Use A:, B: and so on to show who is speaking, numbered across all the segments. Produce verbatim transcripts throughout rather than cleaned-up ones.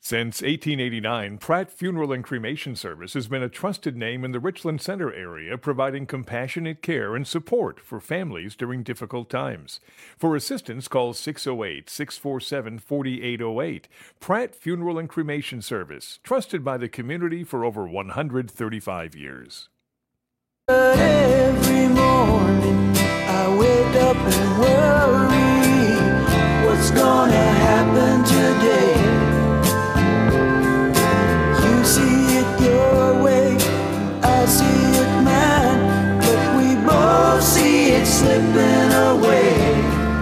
A: Since eighteen eighty-nine, Pratt Funeral and Cremation Service has been a trusted name in the Richland Center area, providing compassionate care and support for families during difficult times. For assistance, call six oh eight, six four seven, four eight oh eight. Pratt Funeral and Cremation Service, trusted by the community for over one hundred thirty-five years.
B: Every morning I wake up and worry what's gonna happen today. You see it your way, I see it mine, but we both see it slipping away.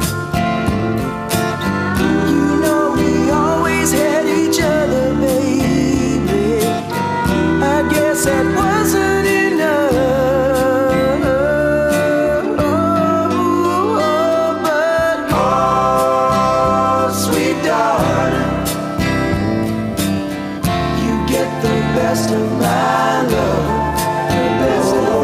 B: You know we always had each other, baby. I guess that wasn't enough. Oh, but oh, sweet darling, best of my love, the best of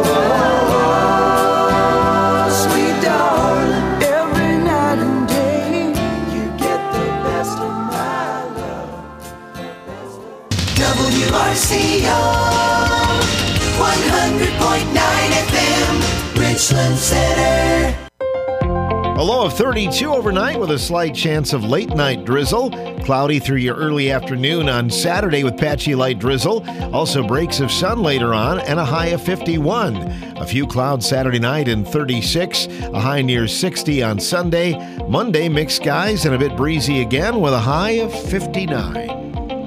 B: my sweet darling. Every night and day, you get the best of my love, the best of
C: W R C O one hundred point nine F M, Richland Center.
D: A low of thirty-two overnight with a slight chance of late night drizzle. Cloudy through your early afternoon on Saturday with patchy light drizzle. Also breaks of sun later on and a high of fifty-one. A few clouds Saturday night and thirty-six. A high near sixty on Sunday. Monday mixed skies and a bit breezy again with a high of fifty-nine.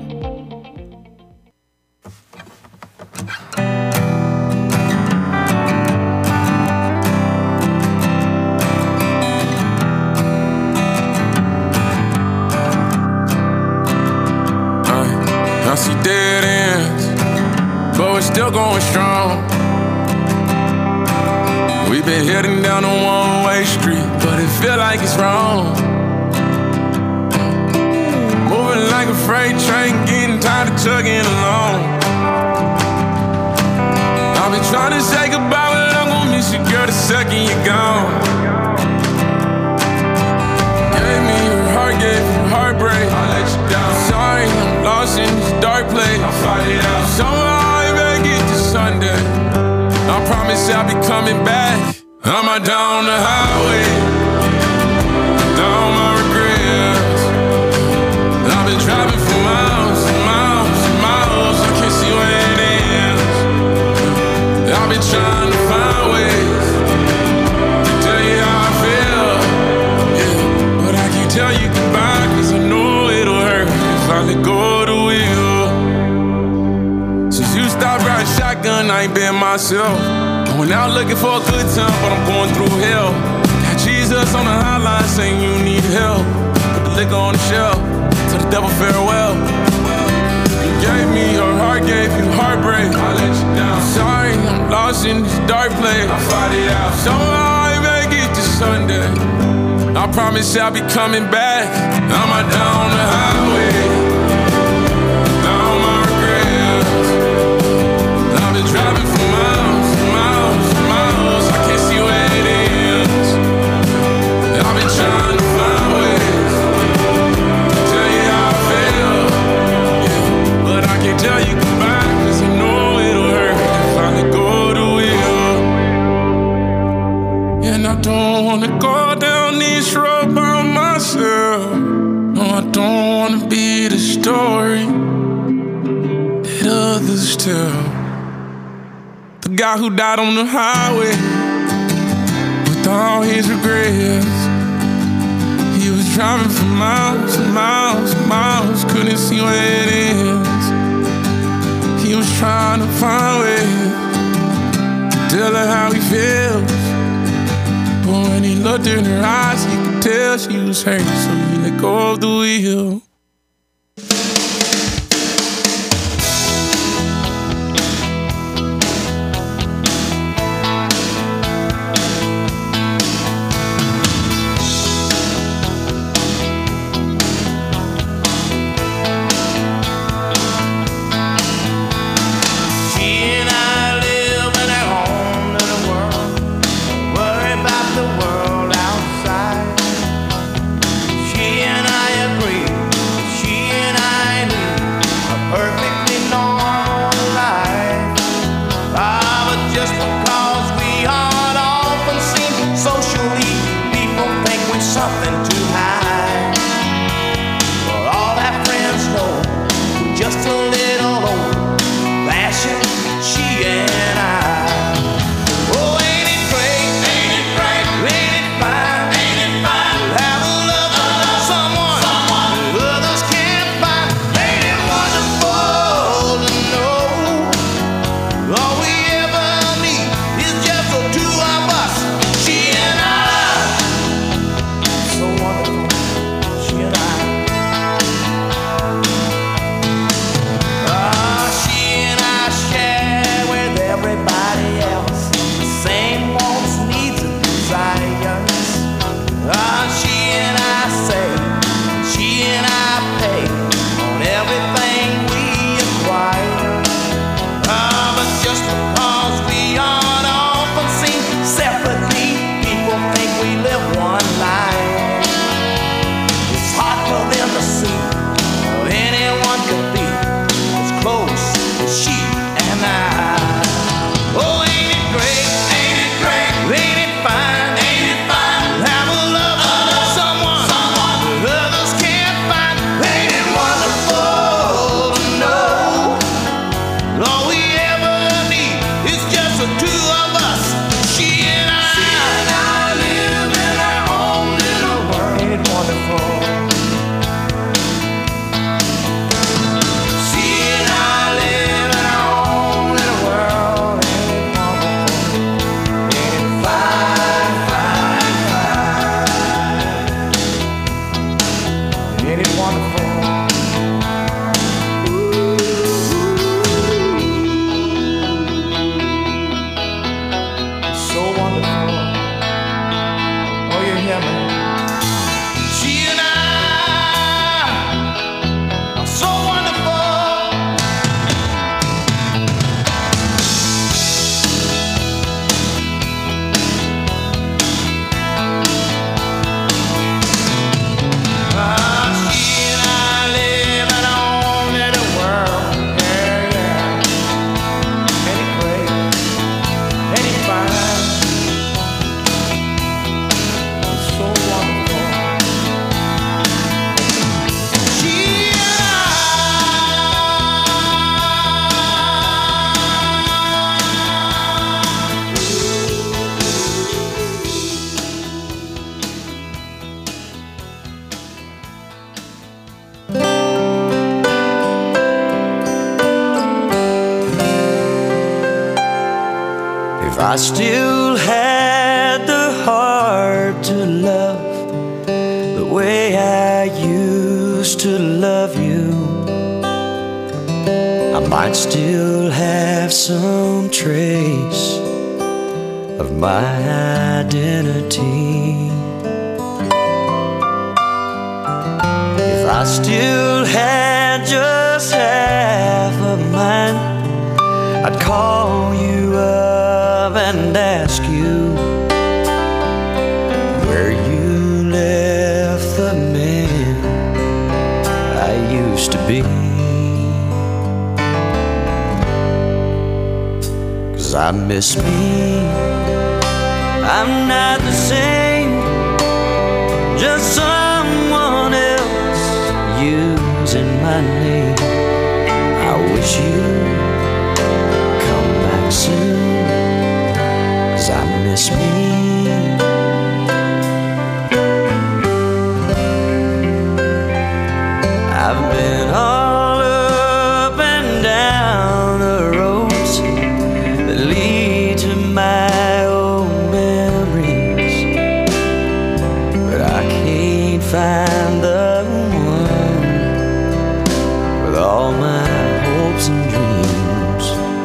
E: Dead ends, but we're still going strong. We've been heading down a one-way street, but it feel like it's wrong. Moving like a freight train, getting tired of chugging along. I've been trying to say goodbye, but I'm gonna miss you, girl, the second you're gone. Gave me your heart, gave you heartbreak. I let you down. Sorry, I'm lost in this dark place. I'll fight it out. Somehow I make it to Sunday. I promise I'll be coming back. I'm out down the highway, down my regrets. I've been driving for miles and miles and miles. I can't see where it ends. I've been trying to find ways to tell you how I feel, yeah, but I can't tell you goodbye, cause I know it'll hurt if I let go of the wheel. Since you stopped riding shotgun, I ain't been myself. Going out looking for a good time, but I'm going through hell. Got Jesus on the hotline saying you need help. Put the liquor on the shelf, tell the devil farewell. You gave me your heart, gave you heartbreak. I let you down. Sorry, I'm lost in this dark place. I'll fight it out. Somehow I make it to Sunday. I promise I'll be coming back. I'm out down the highway, down my regrets. I've been driving for miles and miles and miles. I can't see where it ends. I've been trying to find ways to tell you how I feel, yeah, but I can't tell you goodbye, cause I know it'll hurt if I let go of the wheel. And I don't wanna go down this road by myself. No, I don't wanna be the story that others tell. The guy who died on the highway with all his regrets. He was driving for miles and miles and miles, couldn't see where it ends. He was trying to find ways to tell her how he feels, but when he looked in her eyes, he could tell she was hurt, so he let go of the wheel.
F: She and I agree
B: I still had the heart to love the way I used to love you, I might still have some trace of my identity. If I still had just half of mine, I'd call you up and ask you where you left the man I used to be. 'Cause I miss me, I'm not the same, just someone else using my name. I wish you'd come back soon, 'cause I miss me. I've been all up and down the roads that lead to my old memories, but I can't find the one with all my hopes and dreams.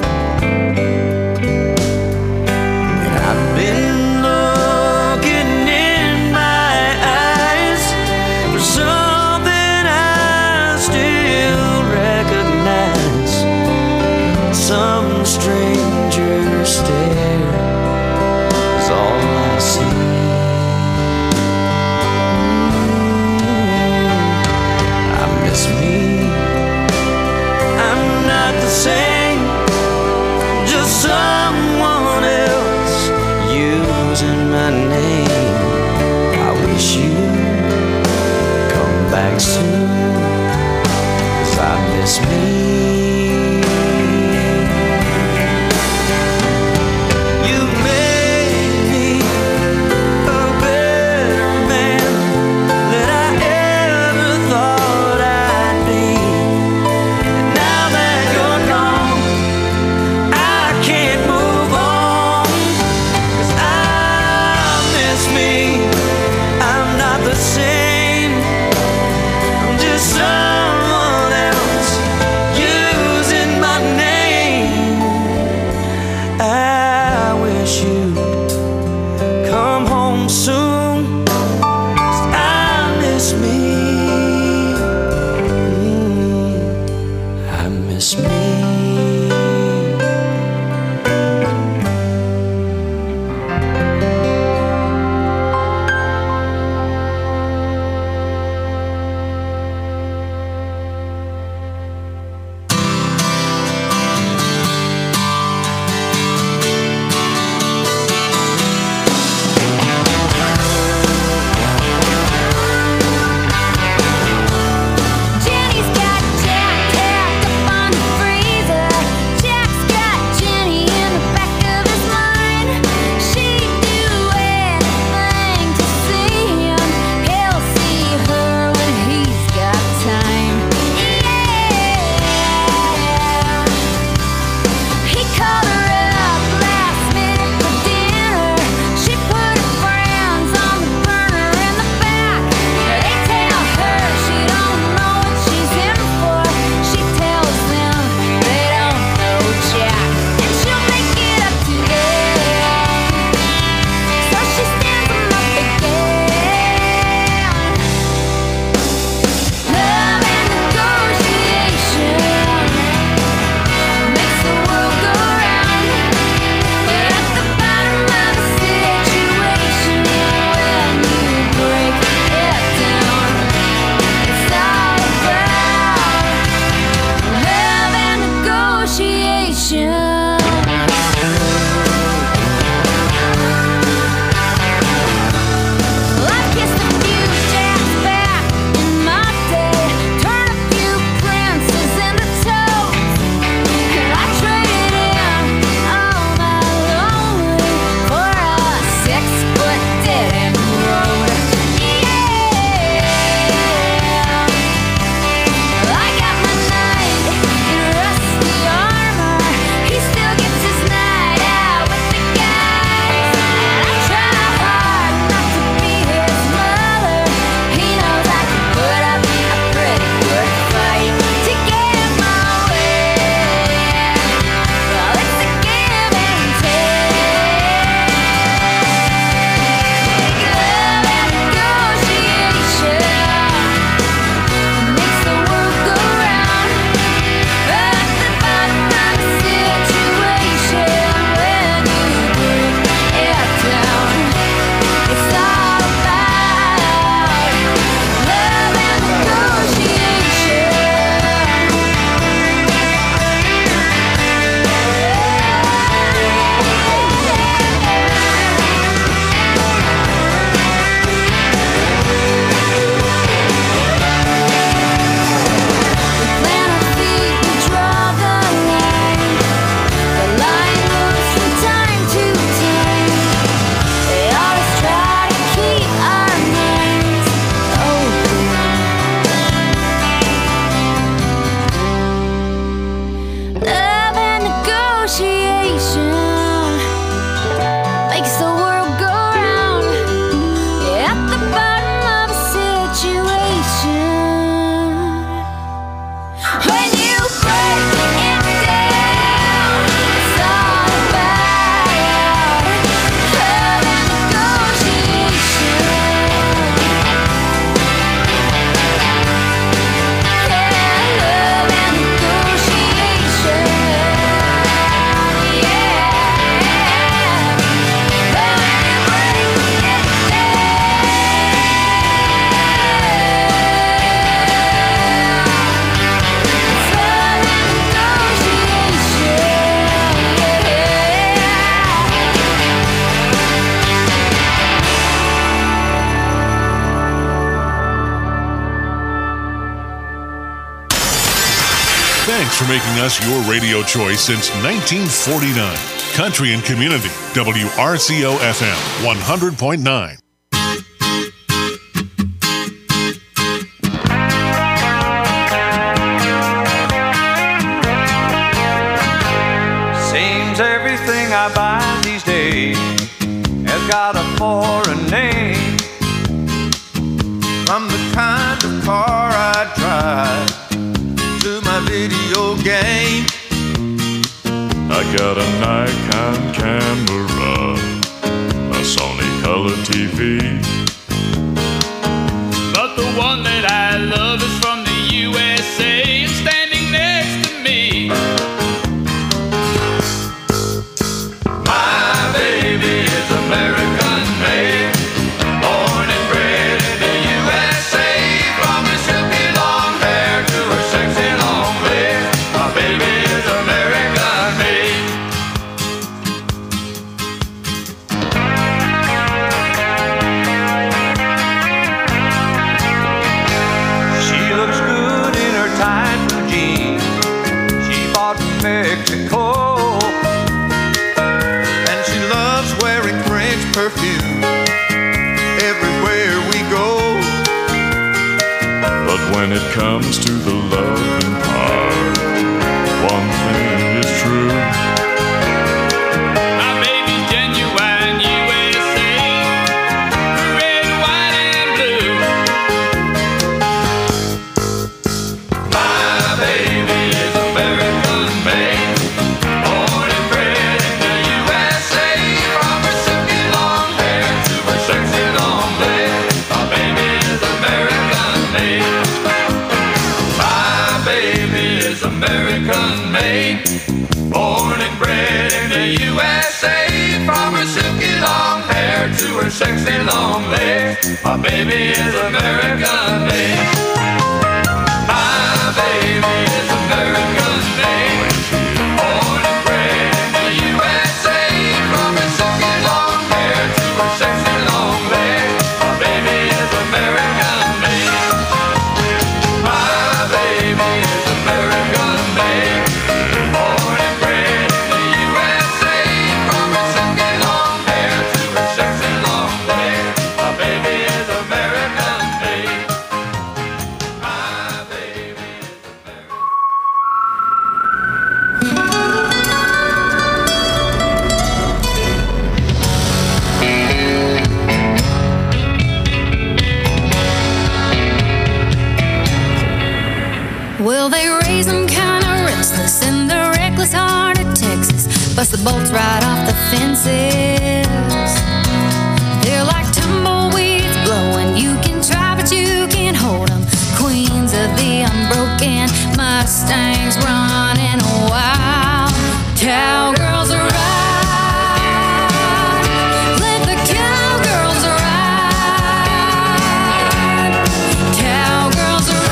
B: And I've been looking in my eyes for something I still recognize, some stranger stare is all I see. I miss me, I'm not the same, just someone else using my name. I wish you'd come back soon, 'cause I miss me. You made me a better man than I ever thought I'd be. And now that you're gone, I can't move on, 'cause I miss me. I'm not the same, I'm just someone else
F: Thanks for making us your radio choice since nineteen forty-nine. Country and Community, W R C O F M, one hundred point nine.
G: Seems everything I buy these days has got a foreign name. From the kind of car I drive to my video game.
H: I got a Nikon camera, a Sony color T V.
I: But the one that I love is from the U S A and standing next to me.
G: My baby is American made, born and bred in the U S A. From her silky long hair to her sexy long legs, my baby is American made. She looks good in her tight blue jeans she bought from Mexico. Perfume everywhere we go.
H: But when it comes to the loving part, one thing is true.
I: My baby's genuine U S A, red, white, and blue.
G: My baby is American made, born and bred in the U S A. From her silky long hair to her sexy long legs, my baby is American made. My baby is American made, born and bred in the U S A. From her silky long hair to her sexy long legs, my baby is American made. My baby is American made, born and bred in the U S A. From her silky long hair to her sexy long legs, my baby is American made. My baby is American made, born and bred in the U S A. From her silky long hair to her sexy long legs, my baby is American made. My baby is American.
J: Well, they raise them kinda restless in the reckless heart of Texas. Bust the bolts right off the fences. They're like tumbleweeds blowing. You can try, but you can't hold them. Queens of the unbroken, Mustangs running wild. Cowgirls are right. Let the cowgirls ride. Cowgirls are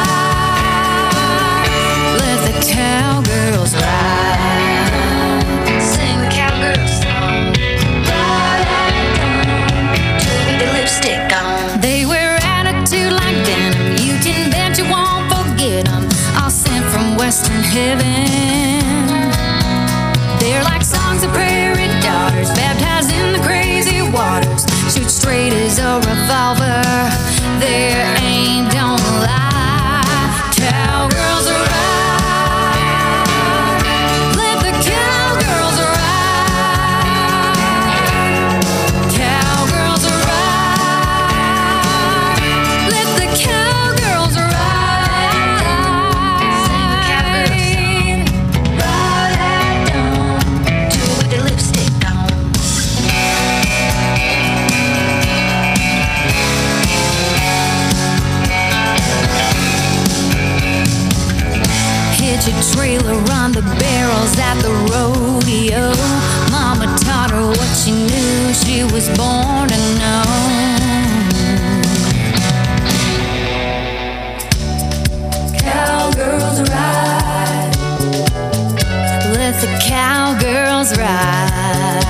J: right. Let the cowgirls ride. Sing cowgirl song. Ride with the lipstick on. They wear attitude like denim. You can bet you won't forget them. All sent from Western heaven. They're like songs of prairie daughters, baptized in the crazy waters. Shoot straight as a revolver. Their aim don't lie. Cowgirls are right. Let the cowgirls ride. Cowgirls are right. Let the cowgirls ride. Sing cowgirl song. Ride at dawn, two with the lipstick on. Hitch a trailer, run the barrels at the rodeo. Mama taught her what she knew, she was born to know. Cowgirls ride. Let the cowgirls ride.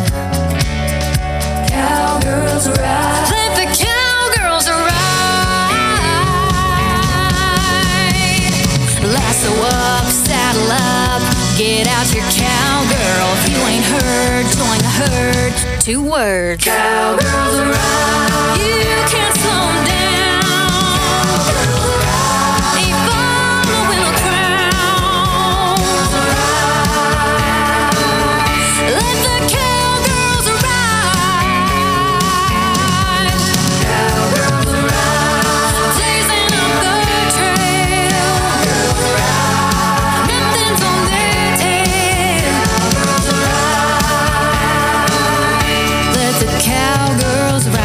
J: Cowgirls ride. Let the cowgirls ride. Last So up, saddle up, get out your cowgirl. If you ain't heard, join the herd. Two words. Cowgirls around. You can't slow 'em down. Ain't following a crowd. Let the cowgirls ride. Cowgirls around. Blazing up the trail. Nothing's on their tail. Let the cowgirls ride.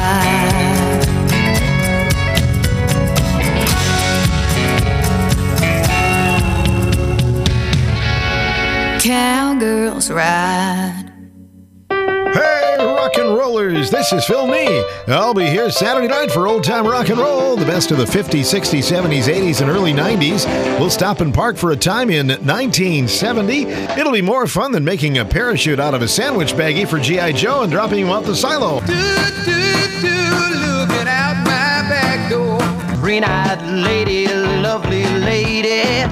J: Cowgirls ride.
D: Hey, rock and rollers, this is Phil Nee. I'll be here Saturday night for Old Time Rock and Roll, the best of the fifties, sixties, seventies, eighties, and early nineties. We'll stop and park for a time in nineteen seventy. It'll be more fun than making a parachute out of a sandwich baggie for G I. Joe and dropping him off the silo.
B: Do, do, do, looking out my back door. Green-eyed lady, lovely lady.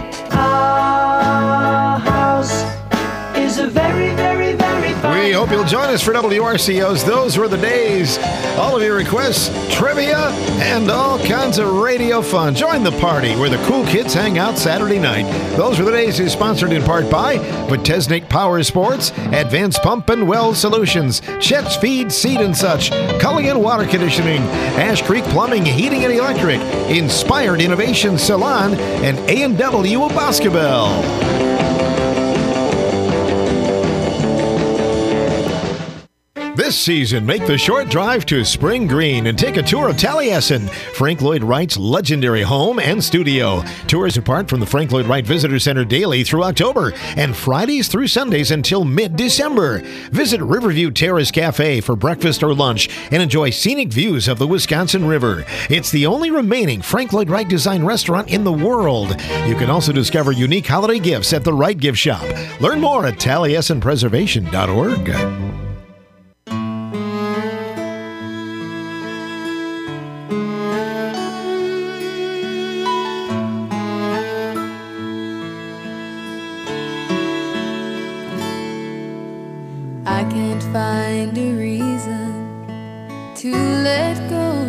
B: Our house is a very, very, very fine.
D: We hope you'll join us for W R C O's Those Were the Days. All of your requests, trivia, and all kinds of radio fun. Join the party where the cool kids hang out Saturday night. Those Were the Days is sponsored in part by Vitesnik Power Sports, Advanced Pump and Well Solutions, Chet's Feed, Seed and Such, Culligan Water Conditioning, Ash Creek Plumbing, Heating and Electric, Inspired Innovation Salon, and A and W of Boscobel. This season, make the short drive to Spring Green and take a tour of Taliesin, Frank Lloyd Wright's legendary home and studio. Tours depart from the Frank Lloyd Wright Visitor Center daily through October and Fridays through Sundays until mid-December. Visit Riverview Terrace Cafe for breakfast or lunch and enjoy scenic views of the Wisconsin River. It's the only remaining Frank Lloyd Wright design restaurant in the world. You can also discover unique holiday gifts at the Wright Gift Shop. Learn more at taliesin preservation dot org.
J: I can't find a reason to let go,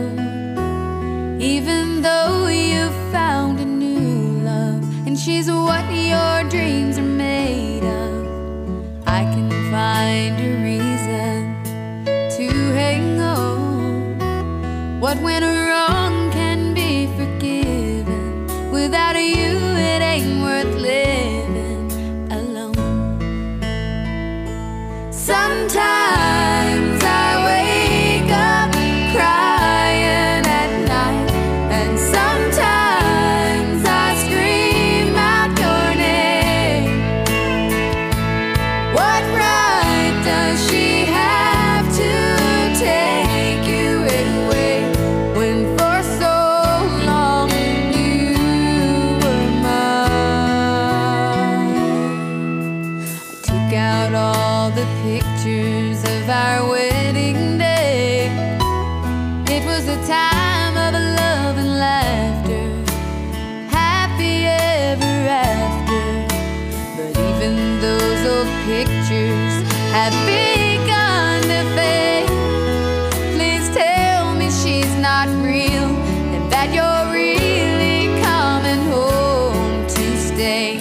J: even though you found a new love, and she's what your dreams are made of. I can find a reason to hang on. What went wrong can be forgiven. Without you, it ain't worth living alone. Sometimes I wake up crying at night, and sometimes I scream out your name. What right does she have to take you away when for so long you were mine? I took out all the pictures of our wedding day. It was a time of love and laughter, happy ever after. But even those old pictures have begun to fade. Please tell me she's not real, and that you're really coming home to stay.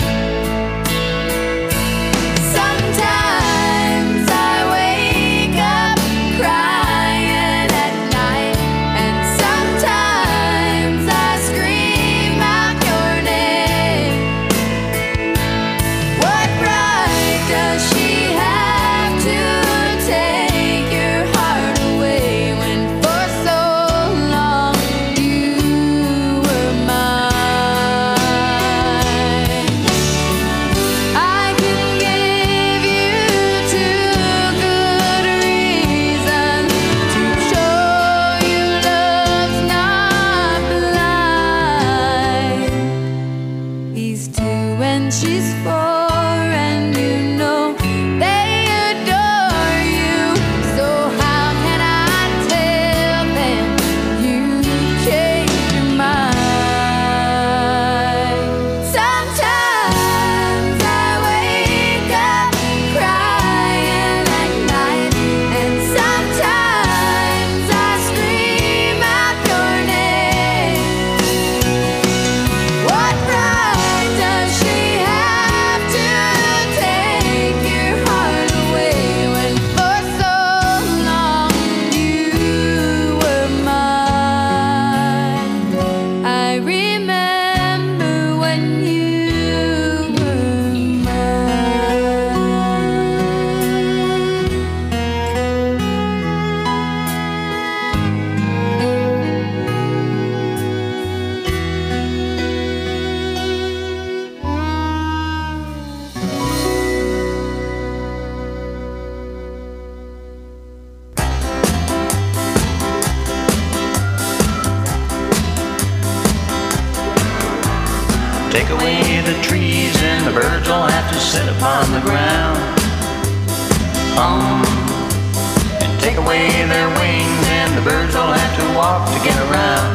J: Sometimes I wake up crying at night, and sometimes I scream out your name. What right does she have to take your heart away when for so long you were mine? I can give you two good reasons to show you love's not blind. He's two and she's four, and you know they adore you. So how can I tell them you changed your mind? Sometimes
K: take away the trees and the birds will have to sit upon the ground. Um, and take away their wings and the birds will have to walk to get around.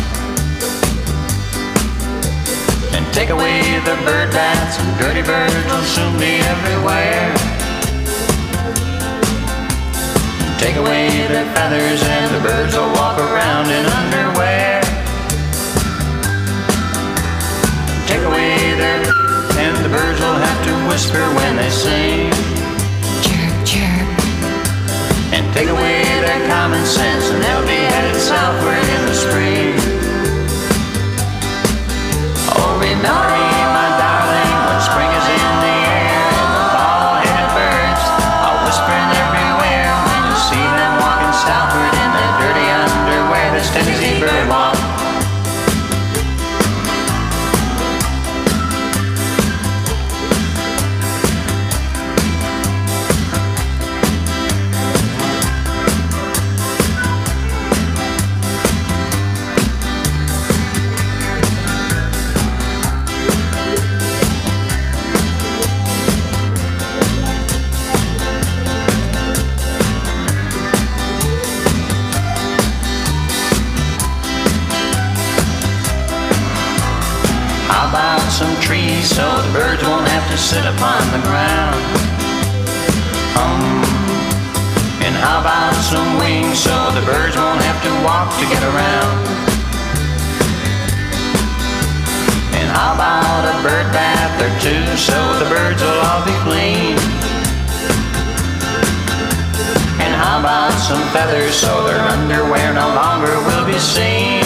K: And take away the bird baths and dirty birds will soon be everywhere. Take away their feathers and the birds will walk around in underwear. Take away their and the birds will have to whisper when they sing. Chirp, chirp. And take away their common sense and they'll be headed southward in the spring. Oh, remember me, my darling, when spring is in the air and the bald-headed birds are whispering everywhere. When you see them walking southward in their dirty underwear, that's Tennessee bird walk. Some trees so the birds won't have to sit upon the ground. Um, and how about some wings so the birds won't have to walk to get around? And how about a bird bath or two so the birds will all be clean? And how about some feathers so their underwear no longer will be seen?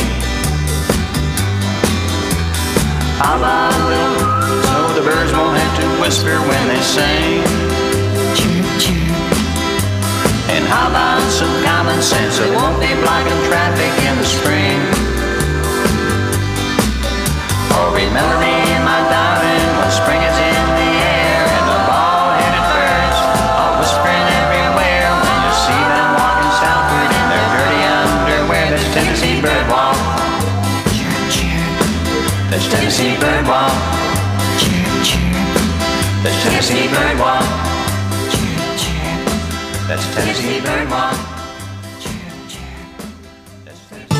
K: How about a little so the birds won't have to whisper when they sing? Chirp, chirp. And how about some common sense that won't be blocking traffic in the spring? Oh, remember me, my darling, when spring is in the air and the bald-headed birds are whispering everywhere. When you see them walking southward in their dirty underwear, that's Tennessee bird walk. That's Tennessee bird walk. Chirp, chirp. That's Tennessee bird walk. Chirp, chirp. That's Tennessee bird walk. Chirp, chirp. That's Tennessee.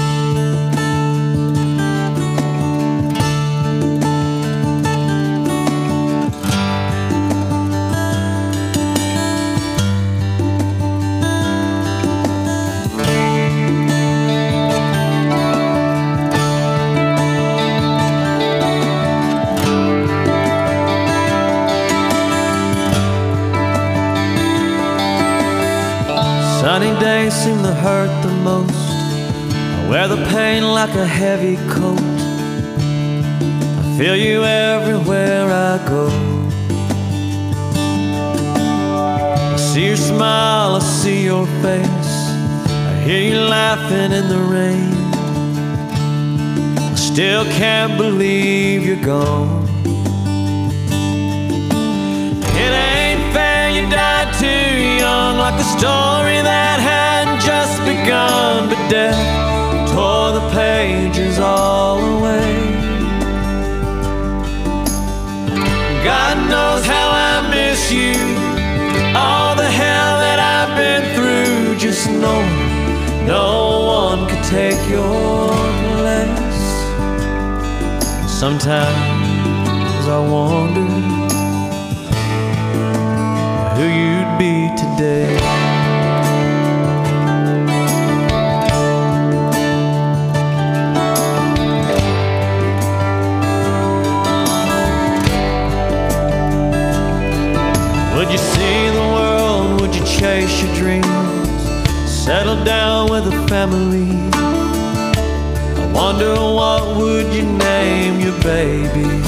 L: Sunny days seem to hurt the most. I wear the pain like a heavy coat. I feel you everywhere I go. I see your smile, I see your face. I hear you laughing in the rain. I still can't believe you're gone. It ain't fair you died too young, like a story that hadn't just begun. But death tore the pages all away. God knows how I miss you, all the hell that I've been through. Just knowing no one could take your place. Sometimes I wonder who you'd be today. Would you see the world? Would you chase your dreams? Settle down with a family? I wonder what would you name your babies?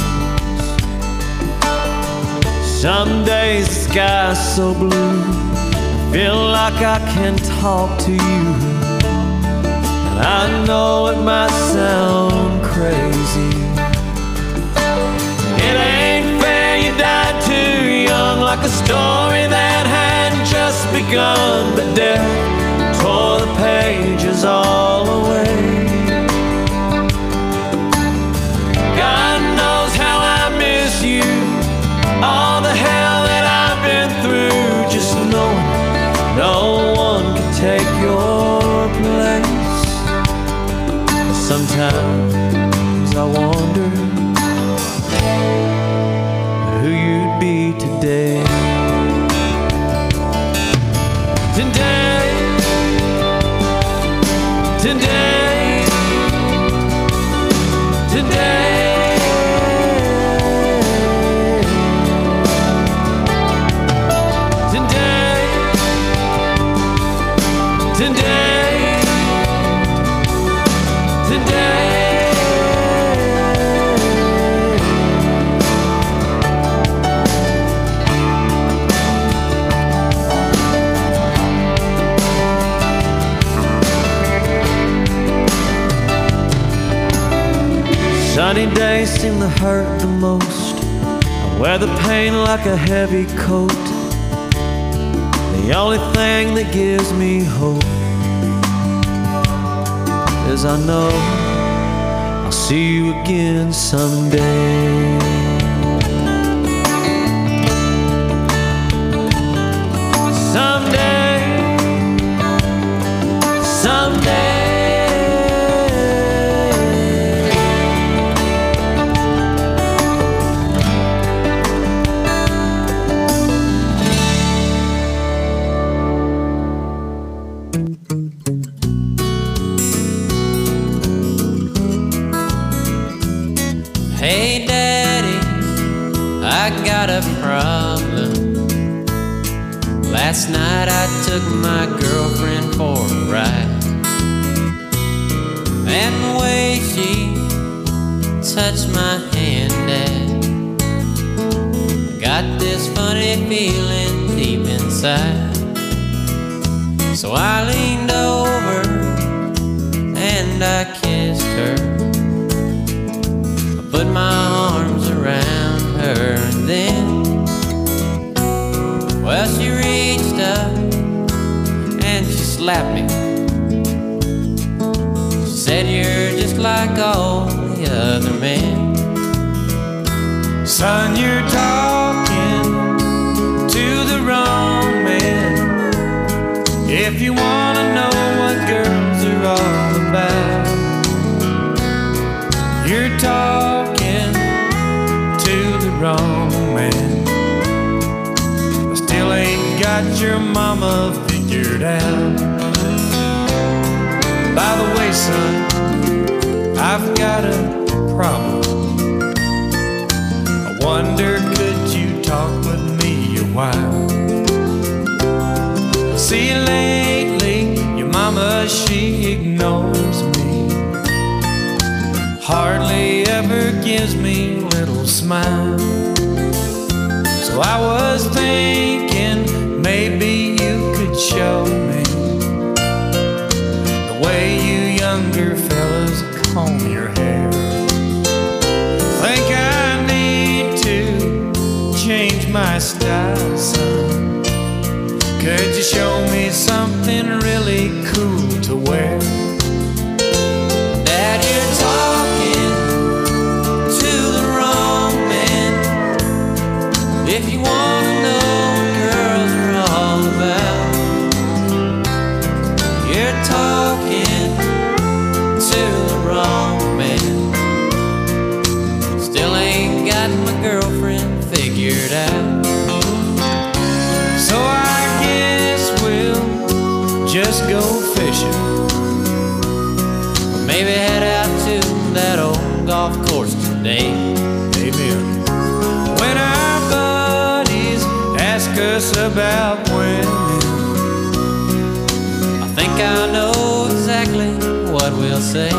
L: Some days the sky's so blue, I feel like I can talk to you. And I know it might sound crazy. It ain't fair you died too young, like a story that hadn't just begun. But death tore the pages all away. God knows how I Sometimes I wonder who you'd be today. Today, today, today, today, today, today. Sunny days seem to hurt the most. I wear the pain like a heavy coat. The only thing that gives me hope is I know I'll see you again someday. Someday, someday. Hey Daddy, I got a problem. Last night I took my girlfriend for a ride, and the way she touched my hand, Dad, got this funny feeling deep inside. So I leaned over and I kissed her, put my arms around her, and then, well, she reached up and she slapped me. She said, "You're just like all the other men." Son, you're talking to the wrong man. If you wanna know what girls are all about, you're talking to the wrong man. I still ain't got your mama figured out. By the way, son, I've got a problem. I wonder, could you talk with me a while? See, lately, your mama, she ignores me, hardly ever gives me a little smile. So I was thinking maybe you could show me the way you younger fellas comb your hair. Think I need to change my style, son. Could you show me something really cool to wear? Dad, you're talking to the wrong man. If you wanna know what girls are all about, you're talking to the wrong man. Still ain't got my girlfriend figured out. So I guess we'll just go fishing, or maybe head out to that old golf course today. Amen. When our buddies ask us about women, I think I know exactly what we'll say.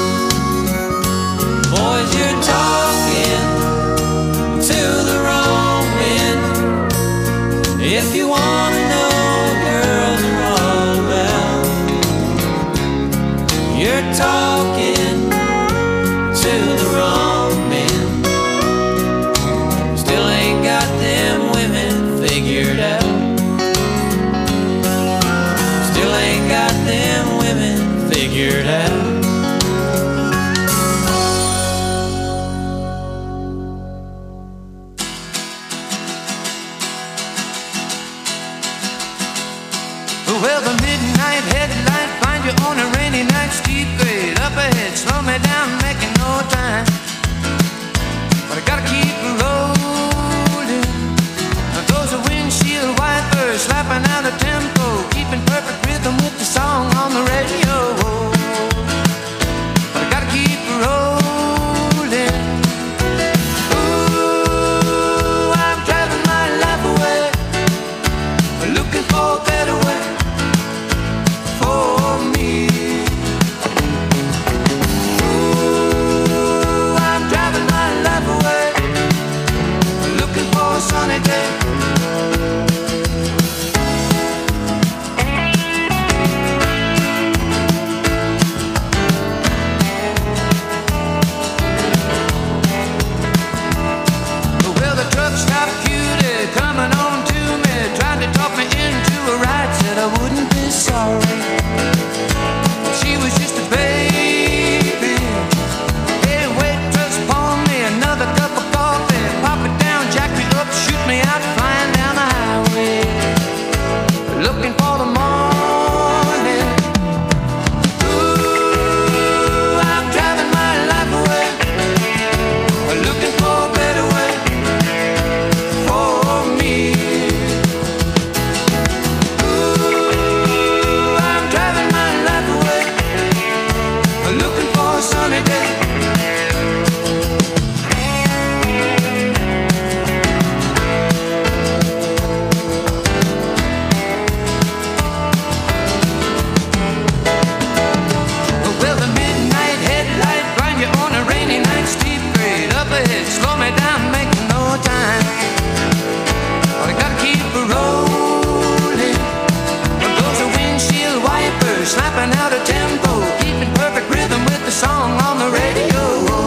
L: Boys, you're talking to the wrong men. If you wanna know what girls are all about, you're talking to the wrong men. Still ain't got them women figured out. Still ain't got them women figured out.
C: Well, the midnight headlight find
M: you on a rainy night, steep grade up ahead, slow me down, making no time. But I gotta keep rolling. Those are windshield wipers slapping out a tempo, keeping perfect rhythm with the song on the radio. But I gotta keep rolling. Ooh, I'm driving my life away, looking for a better way for me. Ooh, I'm driving my life away, looking for a sunny day. Well, the truck stopped cutie coming on to me, trying to talk me into a ride, said I wouldn't be sorry. She was just a baby. Hey, waitress, pour me another cup of coffee, pop it down, jack me up, shoot me out, flying down the highway, looking for the morning. Ooh, I'm driving my life away, looking for a better way for me. Ooh, I'm driving my life away, looking for a sunny day. Well, the midnight headlight blind you on a rainy night, steep grade up ahead, slow me down, making no time. But I gotta keep it rolling. Those are windshield wipers slapping out a tempo, keeping perfect rhythm with the song on the radio.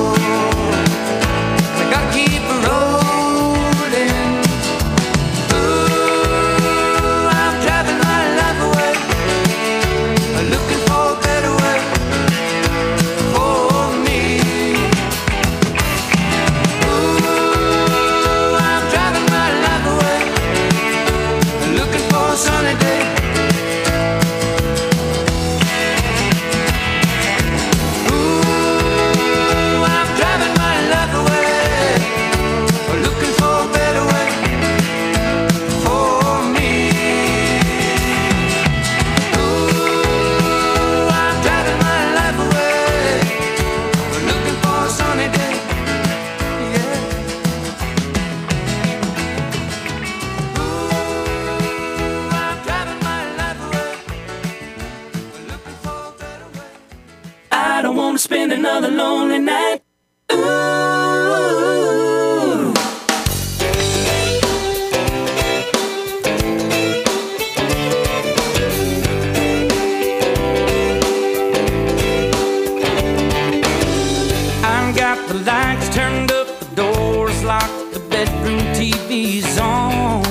M: I gotta keep it rolling. Ooh, I'm driving my life away, looking for a better way for me. Ooh, I'm driving my life away, looking for a sunny day. Ooh, I'm driving my life away, looking for a better way for me. Ooh, I'm driving my life away, looking for a sunny day. Yeah. Ooh, I'm driving my life away, looking for a better way.
L: I don't wanna spend another lonely night. Ooh. I've got the lights turned up, the doors locked, the bedroom T V's on.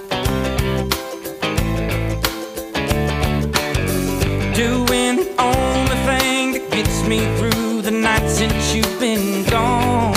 L: Doing the only thing that gets me through the night since you've been gone.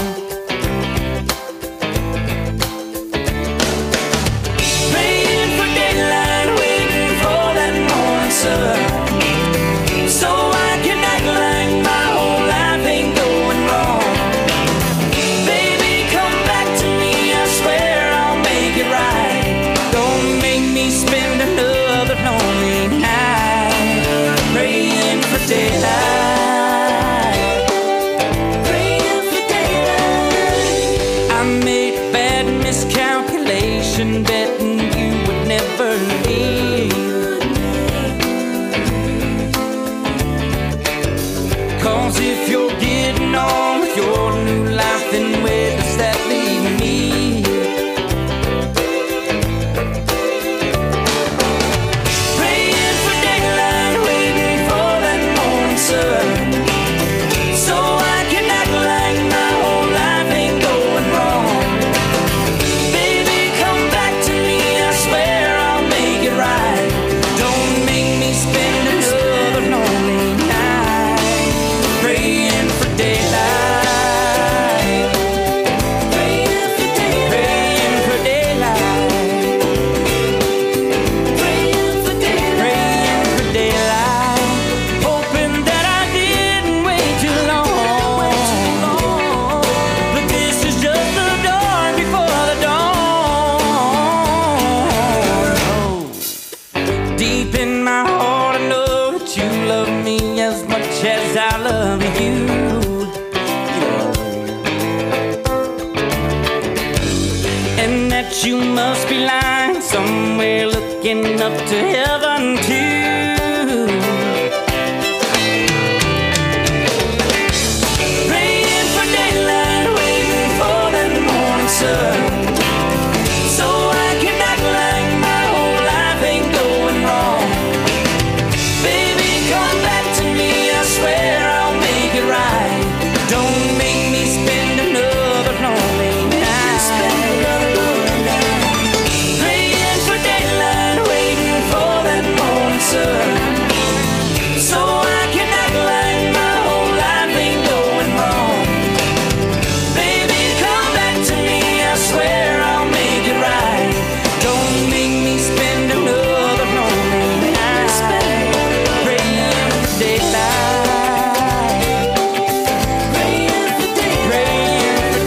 L: Praying for daylight, waiting for that morning sun, so I can act like my whole life ain't going wrong. Baby, come back to me, I swear I'll make it right. Don't make me spend another lonely night praying for daylight, praying for daylight. I made a bad miscalculation, betting you would never leave. 'Cause if you're getting on with your new life, then where does that leave me? Praying for daylight, waiting for that morning sun, so I can act like my whole life ain't going wrong. Baby,
N: but you must be lying somewhere looking up to heaven too. Praying for daylight, waiting for that morning sun, so I can act like my whole life ain't going wrong. Baby, come back to me, I swear I'll make it right. Don't make me spend another lonely night. Spend another lonely night. Praying for daylight, waiting for that morning sun, so I can act like my whole life ain't going wrong. Baby, come back to me, I swear I'll make it right. Don't make me spend another lonely night. Praying for daylight. Praying for daylight. Praying for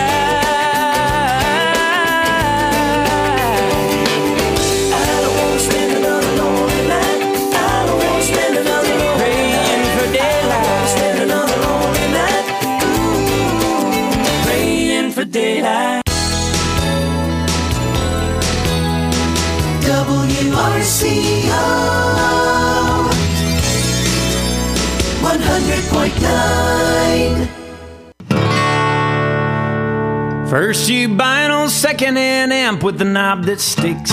N: daylight. I don't wanna spend another lonely night. I don't wanna spend another lonely night. Praying for daylight. I don't wanna spend another lonely night. Ooh, praying for daylight.
C: W R C O one hundred point nine.
L: First you buy an old second-hand amp with the knob that sticks.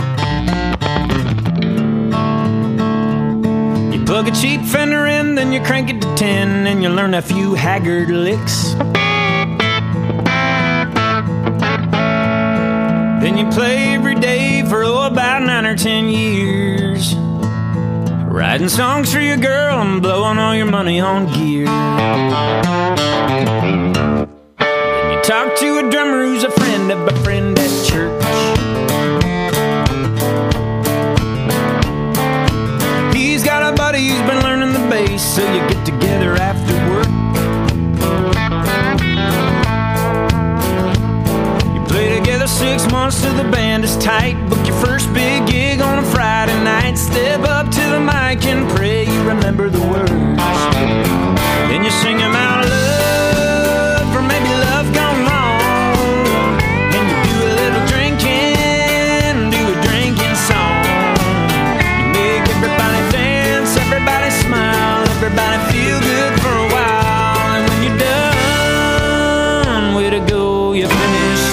L: You plug a cheap Fender in, then you crank it to ten, and you learn a few haggard licks. Then you play every day for oh, about nine or ten years, writing songs for your girl and blowing all your money on gear. Then you talk to a drummer who's a friend of a friend at church. He's got a buddy who's been learning the bass, so you get together after work. Play together six months till the band is tight. Book your first big gig on a Friday night. Step up to the mic and pray you remember the words. Then you sing them out love, or maybe love gone wrong. And you do a little drinking, do a drinking song. You make everybody dance, everybody smile, everybody feel good for a while. And when you're done, way to go, you finished.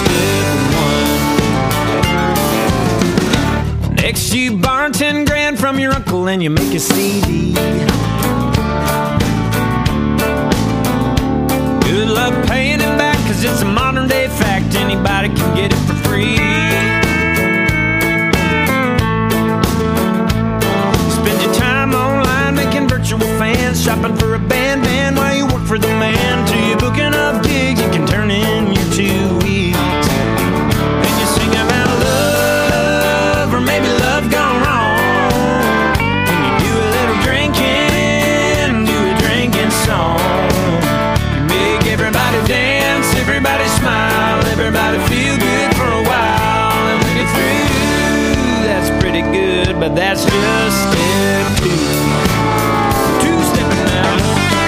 L: Next you borrow ten grand from your uncle and you make a C D. Good luck paying it back, cause it's a modern day fact, anybody can get it for free. Spend your time online making virtual fans, shopping for a band band while you work for the man. Till you're booking up gigs, you can turn in your two weeks. Then you sing about love, or maybe love gone wrong. And you do a little drinking, do a drinking song. You make everybody dance, everybody smile, everybody feel good for a while. And when you're through, that's pretty good, but that's just step two. Two stepping out.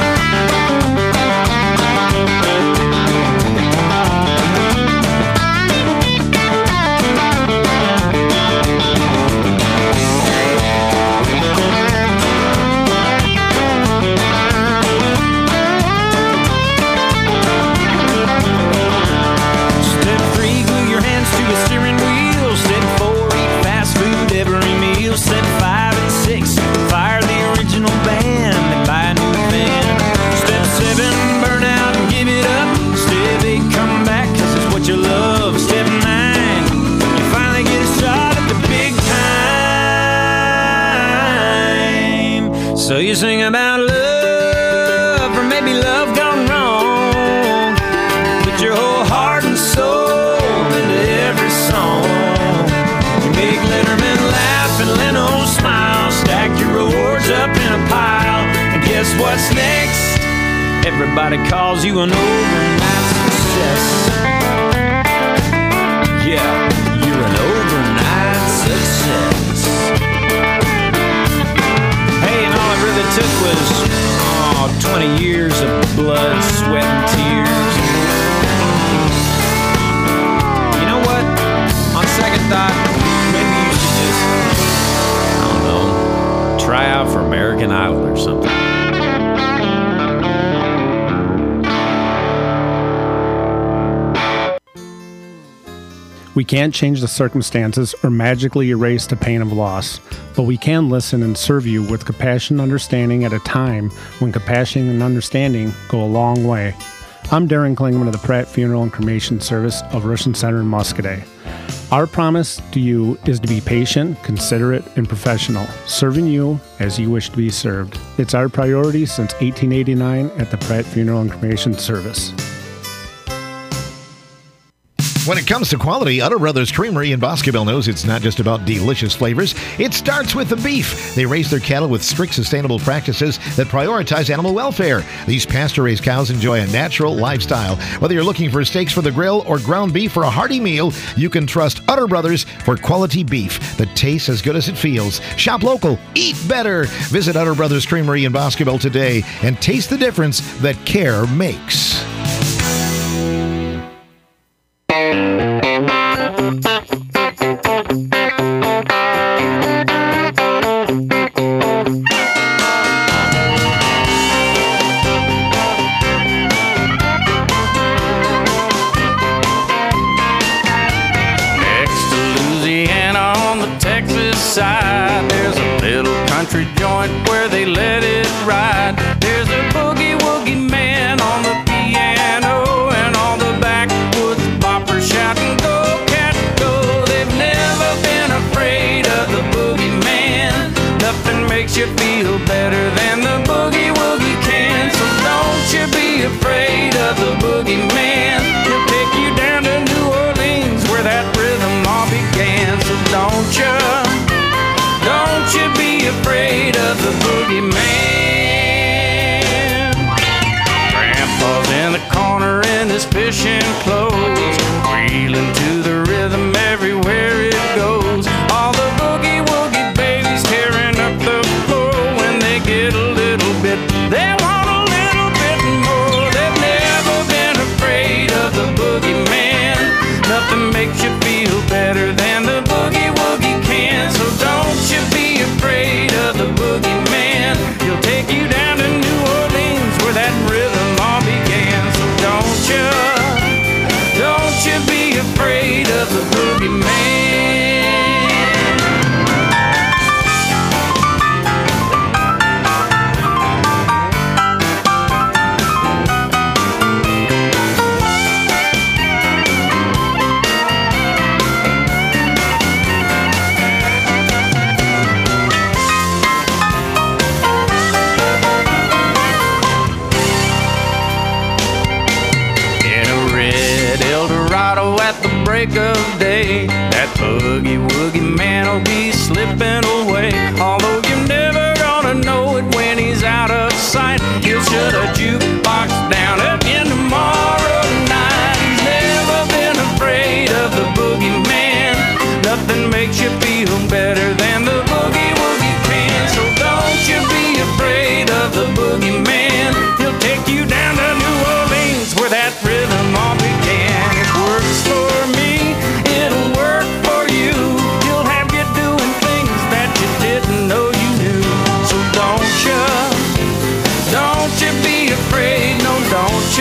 L: Step five and six, fire the original band and buy a new van. Step seven, burn out and give it up. Step eight, come back cause it's what you love. Step nine, you finally get a shot at the big time. So you sing about love, or maybe love gone wrong. Put your whole heart and soul into every song. You make Letterman laugh and Leno smile, stack your rewards up in a pile. And guess what's next? Everybody calls you an overnight success. Yeah, you're an overnight success. Hey, and all it really took was oh, twenty years of blood, sweat, and tears. You know what?
O: out for American Idol or something.
P: We can't change the circumstances or magically erase the pain of loss, but we can listen and serve you with compassion and understanding at a time when compassion and understanding go a long way. I'm Darren Klingman of the Pratt Funeral and Cremation Service of Richland Center in Muscadet. Our promise to you is to be patient, considerate, and professional, serving you as you wish to be served. It's our priority since eighteen eighty-nine at the Pratt Funeral and Cremation Service.
D: When it comes to quality, Utter Brothers Creamery in Boscobel knows it's not just about delicious flavors. It starts with the beef. They raise their cattle with strict sustainable practices that prioritize animal welfare. These pasture-raised cows enjoy a natural lifestyle. Whether you're looking for steaks for the grill or ground beef for a hearty meal, you can trust Utter Brothers for quality beef that tastes as good as it feels. Shop local. Eat better. Visit Utter Brothers Creamery in Boscobel today and taste the difference that care makes.
I: Side. There's a little country joint where they let it ride. There's a boogie woogie man on the piano, and all the backwoods boppers shouting, "Go cat go!" They've never been afraid of the boogie man. Nothing makes you feel better than the boogie woogie can. So don't you be afraid of the boogie man. He'll take you down to New Orleans where that rhythm all began. So don't you Don't you be afraid of the boogeyman. Grandpa's in the corner in his fishing clothes, reeling to the rhythm everywhere it goes. All the boogie woogie babies tearing up the floor. When they get a little bit, they want a little bit more. They've never been afraid of the boogeyman. Nothing makes you feel better than the boogie woogie can. So don't you be afraid of the boogeyman. He'll take you down to New Orleans where that rhythm all began. So don't you, don't you be afraid of the boogeyman. Break of day, that boogie woogie man will be slipping away. Although you're never gonna know it when he's out of sight. He'll shut a jukebox down again tomorrow night. He's never been afraid of the boogie man. Nothing makes you feel better than the boogie woogie can. So don't you be afraid of the boogie man. He'll take you down to New Orleans where that rhythm all began. It works for me, it'll work for you. He'll have you doing things that you didn't know you knew. So don't you, don't you be afraid, no, don't you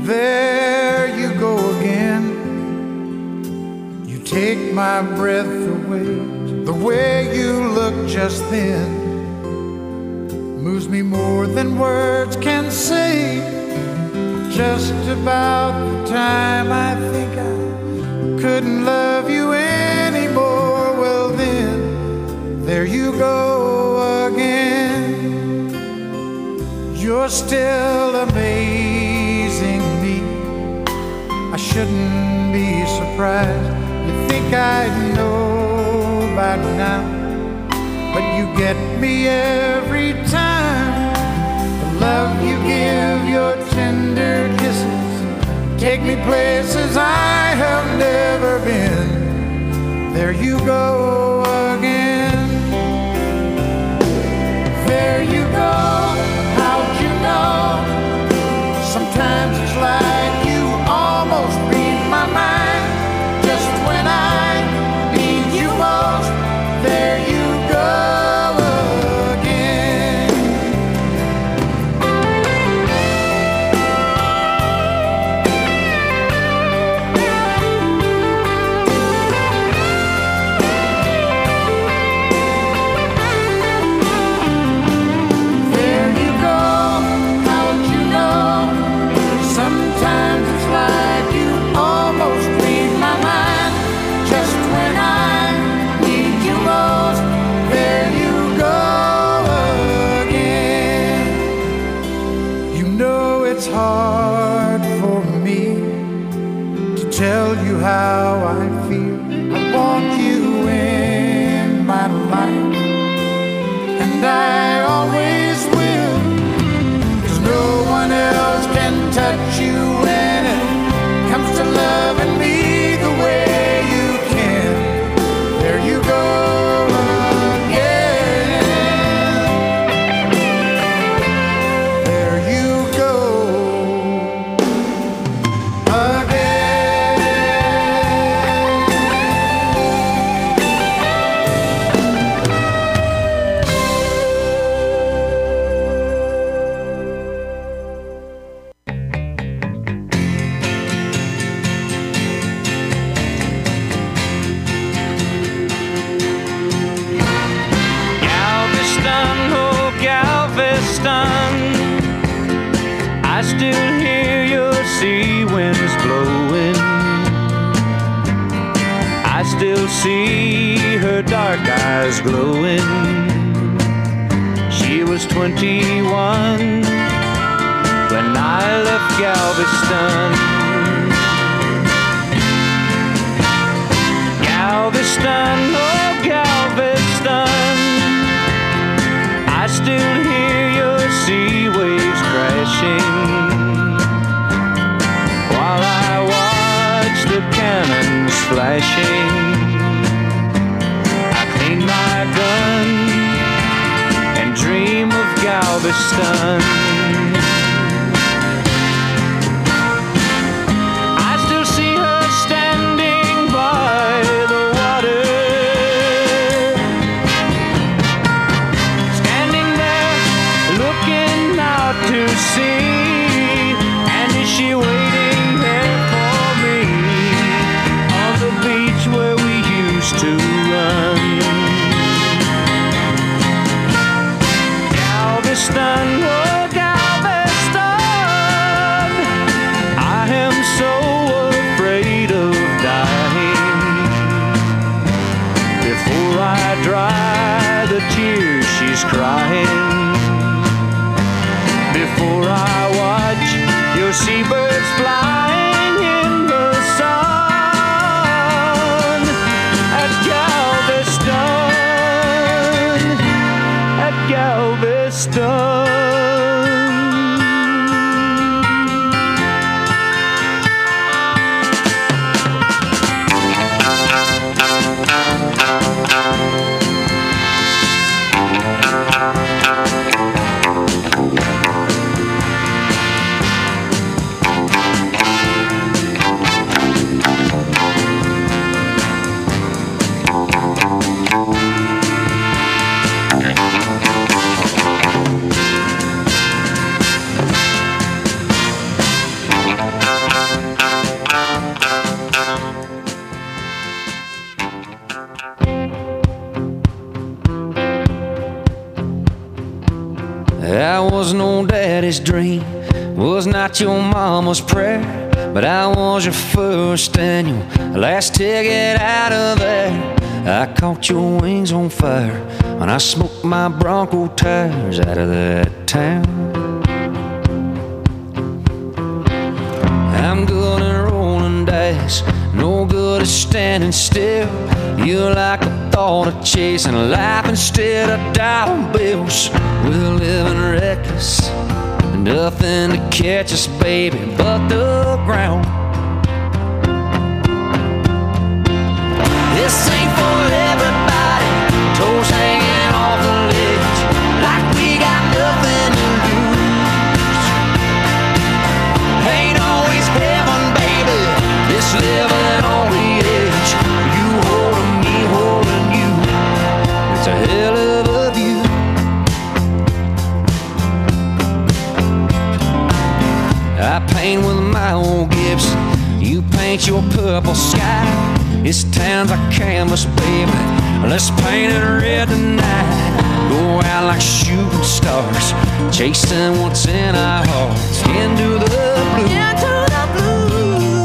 Q: There you go again. You take my breath away. The way you look just then moves me more than words can say. Just about the time I think I couldn't love you anymore. Well then, there you go again. You're still amazing me. I shouldn't be surprised. You think I know by now, but you get me every time. The love you give, your tender kisses, take me places I have never been. There you go again. There you go. How'd you know? Sometimes it's like you almost read my mind. Just when I need you most, there you go again. There you go. How'd you know? Sometimes it's like you almost read my mind. Just when I need you most, there you go again. You know it's hard for me to tell you how I feel. I want you in my life, and I always will. 'Cause no one else can touch you when it comes to loving me the way you can. There you go again. There you go
I: Galveston, oh Galveston, I still hear your sea winds blowing. I still see her dark eyes glowing. She was twenty-one when I left Galveston. Galveston, oh Galveston, I still hear your sea waves crashing while I watch the cannons flashing. I clean my gun and dream of Galveston. I still see her standing by the water, standing there looking out to sea. And is she waiting there for me on the beach where we used to run? Galveston, oh Galveston, daddy's dream was not your mama's prayer, but I was your first and your last ticket out of there. I caught your wings on fire when I smoked my Bronco tires out of that town. I'm good at rolling dice, no good at standing still. You're like a thought of chasing life instead of dollar bills. We're living reckless, nothing to catch us, baby, but the ground. This ain't for everybody, toes hanging off the ledge, like we got nothing to lose. Ain't always heaven, baby, this living on the edge. You holding me, holding you, it's a hell of a view. I paint with my old Gibson, you paint your purple sky. This town's a canvas, baby, let's paint it red tonight. Go out like shooting stars, chasing what's in our hearts, into the blue. Into the blue.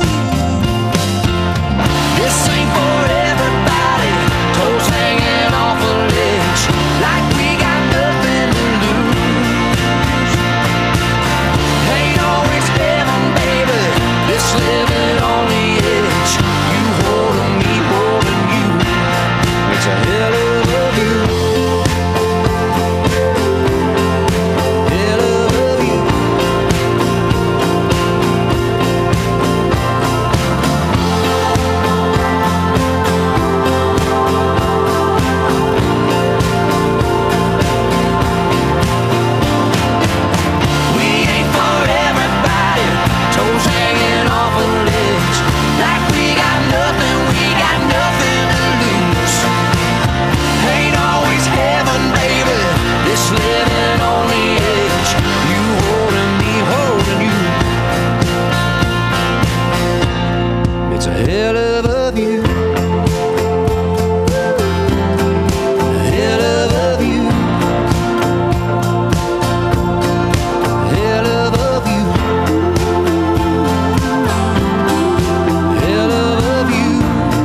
I: This ain't for everybody, toes hanging off a ledge, like we got nothing to lose. Ain't always heaven, baby, this living on the edge. You holding me, holding you, it's a hell of a view. Hell of a view. We ain't for everybody, toes hanging off a ledge, like we got nothing, we got nothing to lose. Ain't always heaven, baby, this living on the edge. You holding me, holding you, it's a hell of a view. A hell of a view. A hell of a view. A hell of a view.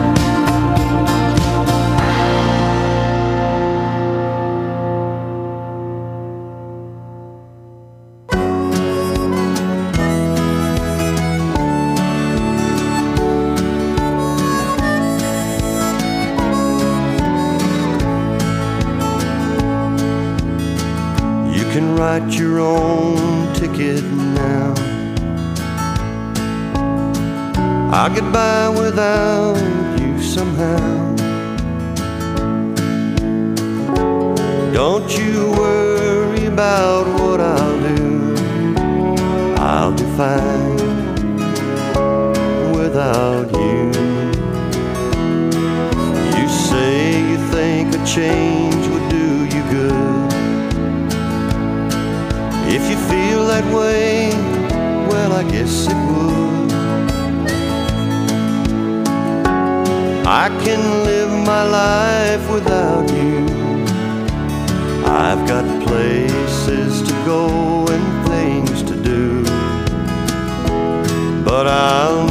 R: You can write your own ticket now. I'll get by without you somehow. Don't you worry about what I'll do. I'll be fine without you. You say you think a change would do you good. If you feel that way, well, I guess it would. I can live my life without you. I've got places to go and things to do, but I'll